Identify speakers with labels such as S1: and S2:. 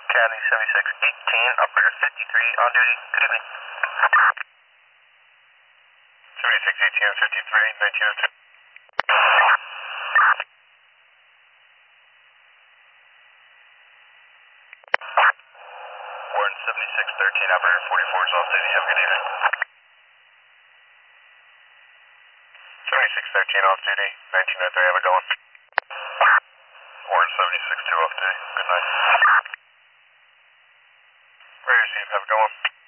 S1: County 7618, operator 53 on duty. Good evening. 7618 on 53, 1902. Warren 7613, operator 44 is off duty. Have a good evening. 7613 off duty, 1903, have a good one. Warren 762 off duty. Good night. Radio Steve, have a good one.